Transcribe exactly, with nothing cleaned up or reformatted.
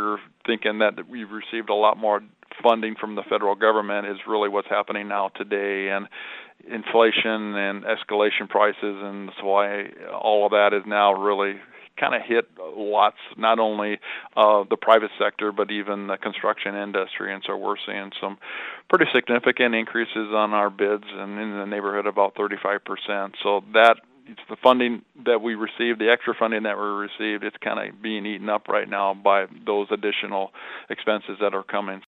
you're thinking that we've received a lot more funding from the federal government is really what's happening now today, and inflation and escalation prices, and that's why all of that is now really kind of hit lots, not only uh, the private sector, but even the construction industry. And so we're seeing some pretty significant increases on our bids, and in the neighborhood of about thirty-five percent. So that it's the funding that we received, the extra funding that we received, it's kind of being eaten up right now by those additional expenses that are coming.